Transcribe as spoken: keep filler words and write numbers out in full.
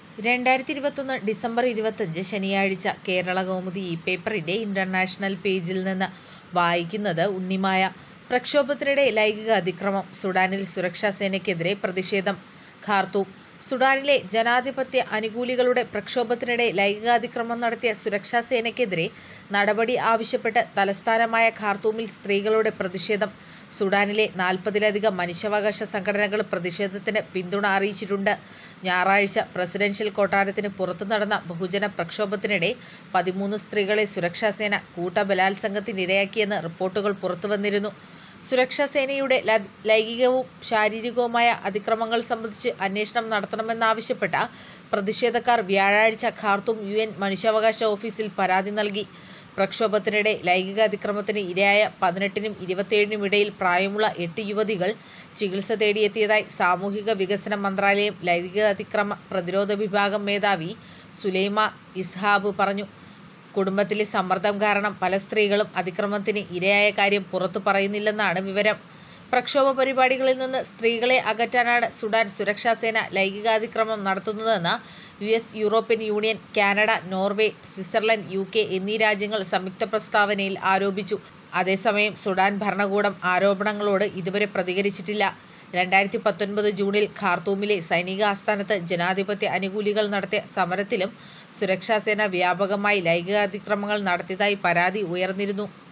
രണ്ടായിരത്തി ഇരുപത്തൊന്ന് ഡിസംബർ ഇരുപത്തഞ്ച് ശനിയാഴ്ച കേരളകൗമുദി ഈ പേപ്പറിന്റെ ഇന്റർനാഷണൽ പേജിൽ നിന്ന് വായിക്കുന്നത് ഉണ്ണിമായ. പ്രക്ഷോഭത്തിനിടെ ലൈംഗിക അതിക്രമം, സുഡാനിൽ സുരക്ഷാ സേനയ്ക്കെതിരെ പ്രതിഷേധം. ഖാർത്തൂം. സുഡാനിലെ ജനാധിപത്യ അനുകൂലികളുടെ പ്രക്ഷോഭത്തിനിടെ ലൈംഗികാതിക്രമം നടത്തിയ സുരക്ഷാ സേനയ്ക്കെതിരെ നടപടി ആവശ്യപ്പെട്ട് തലസ്ഥാനമായ ഖാർത്തൂമിൽ സ്ത്രീകളുടെ പ്രതിഷേധം. സുഡാനിലെ നാൽപ്പതിലധികം മനുഷ്യാവകാശ സംഘടനകൾ പ്രതിഷേധത്തിന് പിന്തുണ അറിയിച്ചിട്ടുണ്ട്. ഞായറാഴ്ച പ്രസിഡൻഷ്യൽ കൊട്ടാരത്തിന് പുറത്തു നടന്ന ബഹുജന പ്രക്ഷോഭത്തിനിടെ പതിമൂന്ന് സ്ത്രീകളെ സുരക്ഷാസേന കൂട്ടബലാത്സംഗത്തിനിരയാക്കിയെന്ന് റിപ്പോർട്ടുകൾ പുറത്തുവന്നിരുന്നു. സുരക്ഷാ സേനയുടെ ലൈംഗികവും ശാരീരികവുമായ അതിക്രമങ്ങൾ സംബന്ധിച്ച് അന്വേഷണം നടത്തണമെന്നാവശ്യപ്പെട്ട പ്രതിഷേധക്കാർ വ്യാഴാഴ്ച ഖാർത്തൂം യു എൻ മനുഷ്യാവകാശ ഓഫീസിൽ പരാതി നൽകി. പ്രക്ഷോഭത്തിനിടെ ലൈംഗിക അതിക്രമത്തിന് ഇരയായ പതിനെട്ടിനും ഇരുപത്തിയേഴിനും ഇടയിൽ പ്രായമുള്ള എട്ട് യുവതികൾ ചികിത്സ തേടിയെത്തിയതായി സാമൂഹിക വികസന മന്ത്രാലയം ലൈംഗിക അതിക്രമ പ്രതിരോധ വിഭാഗം മേധാവി സുലൈമ ഇസ്ഹാബ് പറഞ്ഞു. കുടുംബത്തിലെ സമ്മർദ്ദം കാരണം പല സ്ത്രീകളും അതിക്രമത്തിന് ഇരയായ കാര്യം പുറത്തു പറയുന്നില്ലെന്നാണ് വിവരം. പ്രക്ഷോഭ പരിപാടികളിൽ നിന്ന് സ്ത്രീകളെ അകറ്റാനാണ് സുഡാൻ സുരക്ഷാ സേന ലൈംഗികാതിക്രമം നടത്തുന്നതെന്ന് U S, European Union, Canada, Norway, Switzerland, U K എന്നീ രാജ്യങ്ങൾ സംയുക്ത പ്രസ്താവനയിൽ ആരോപിച്ചു. അതേസമയം സുഡാൻ ഭരണകൂടം ആരോപണങ്ങളോട് ഇതുവരെ പ്രതികരിച്ചിട്ടില്ല. രണ്ടായിരത്തി പത്തൊൻപത് ജൂണിൽ ഖാർത്തൂമിലെ സൈനിക ആസ്ഥാനത്ത് ജനാധിപത്യ അനുകൂലികൾ നടത്തിയ സമരത്തിലും സുരക്ഷാ സേന വ്യാപകമായി ലൈംഗികാതിക്രമങ്ങൾ നടത്തിയതായി പരാതി ഉയർന്നിരുന്നു.